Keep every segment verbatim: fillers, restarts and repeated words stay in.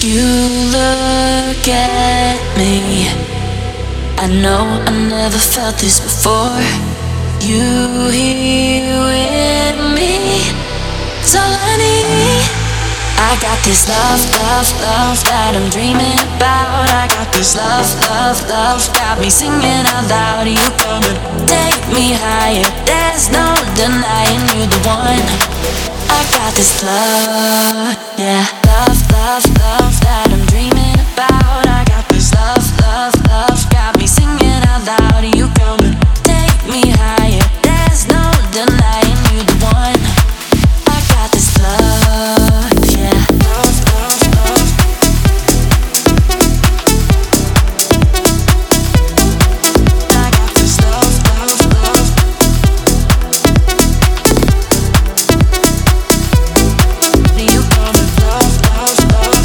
You look at me. I know I never felt this before. You here with me. It's all I need. I got this love, love, love that I'm dreaming about. I got this love, love, love, got me singing out loud. You come and take me higher. There's no denying you the one. I got this love, yeah. Love, love, love that I'm dreaming about. I got this love, love, love, got me singing out loud. You come and take me higher. There's no denying you the one. I got this love, yeah. Love, love, love. I got this love, love, love. You come and love, love, love.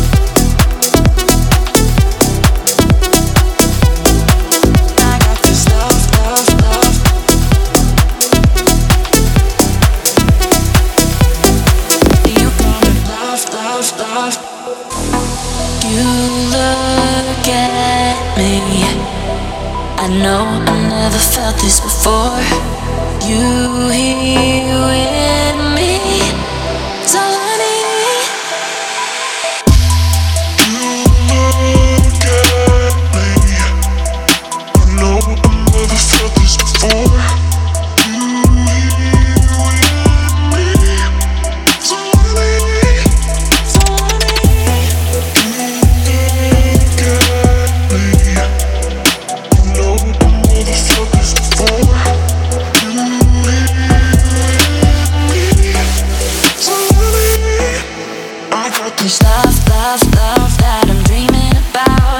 I got this love, love, love. You come and love, love, love. You look at me. I know I never felt this before. You here with me. It's all I need. You look at me. I know I never felt this before. You here with me. It's all I need. It's all I need. You look at me. I know I never felt this before. You here with me. It's all I need. I got this This love, love, love that I'm dreaming about.